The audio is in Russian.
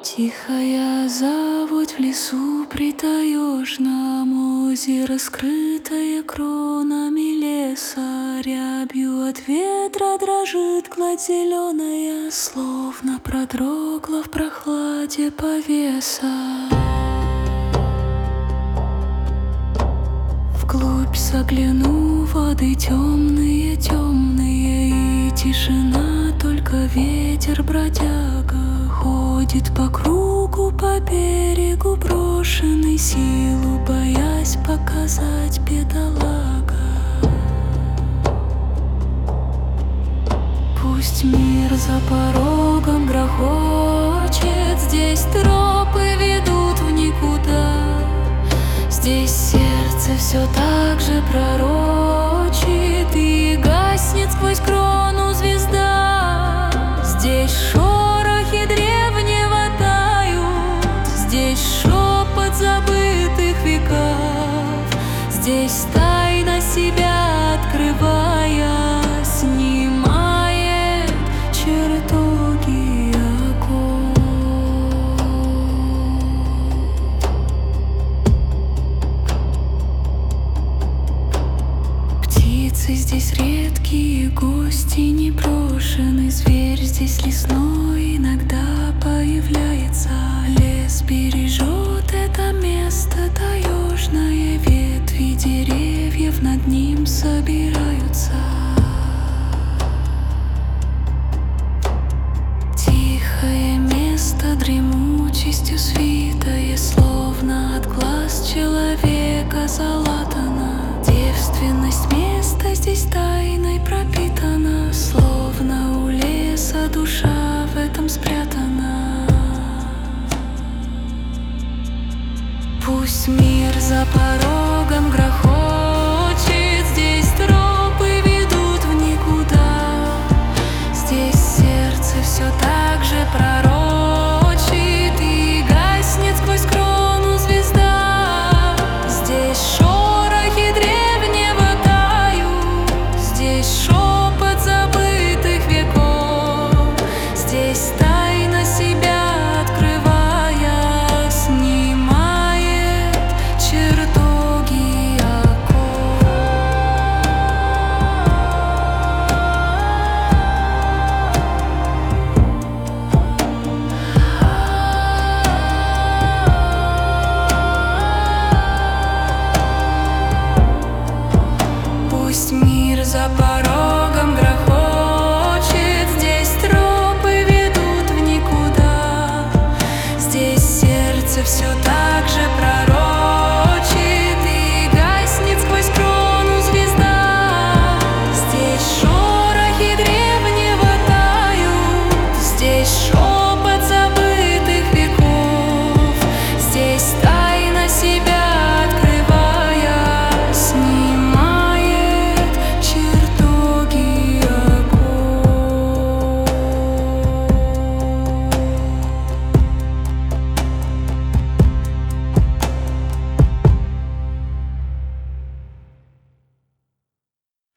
Тихая заводь в лесу при таежном озере, скрытая кронами леса, рябью от ветра дрожит гладь зеленая, словно продрогла в прохладе повеса. Вглубь загляну, воды темные, темные, и тишина, только ветер бродяга ходит по кругу, по берегу брошенный, силу боясь показать, бедолага. Пусть мир за порогом грохочет, здесь тропы ведут в никуда, здесь сердце все так же пророчит и гаснет сквозь крону звезда. Здесь шорохи древнего тают, здесь шепот забытых веков, здесь тайна себя открывая снимает чертоги оков. Птицы здесь редкие, гости непрошенный, зверь здесь лесной иногда появляется. Лес бережет это место таежное, ветви деревьев над ним собираются. Тихое место дремучестью свитое, словно от глаз человека залатано. Девственность места здесь тайной пропитана, словно у леса душа в этом спрятана. Пусть мир за порогом грохочет, здесь тропы ведут в никуда, здесь сердце все так же пророчит